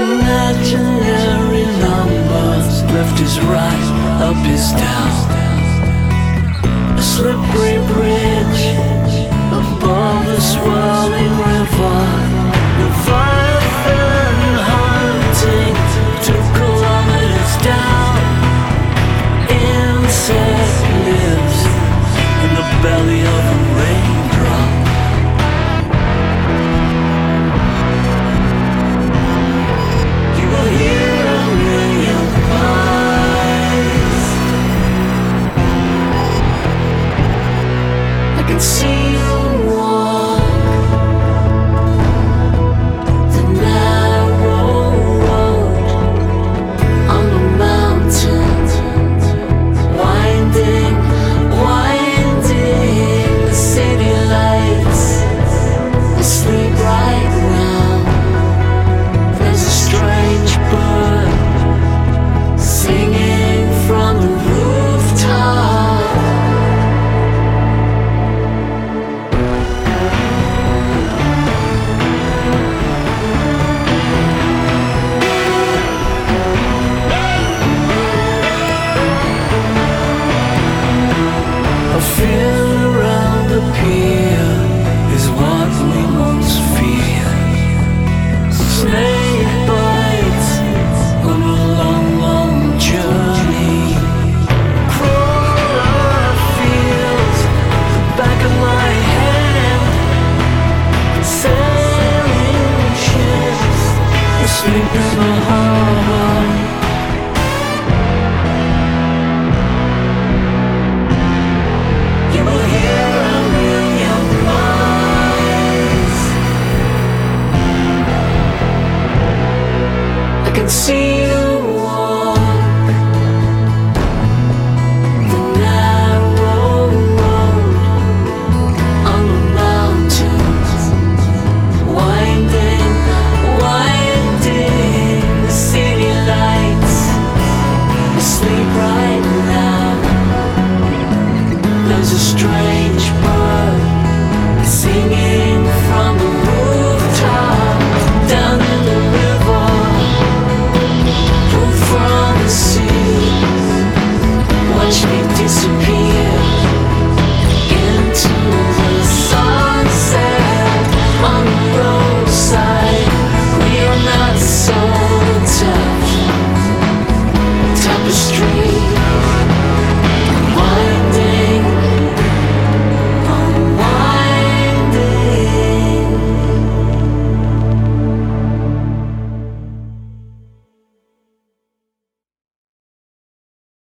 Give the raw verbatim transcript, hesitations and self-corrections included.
Imaginary numbers, left is right, up is down. A slippery bridge above the swirling river. Leviathan hunting two kilometers down. Insect lives in the belly of a raindrop. You will hear a million cries. I can see you walk the narrow road on the mountain, winding, winding. The city lights asleep right now. There's a strange bird singing from the rooftop. A feel around the pier is what we most fear. Snake bites on a long, long journey. Crawler feels the back of my hand. Sailing ships asleep in the harbor. You will hear a million cries. I can see you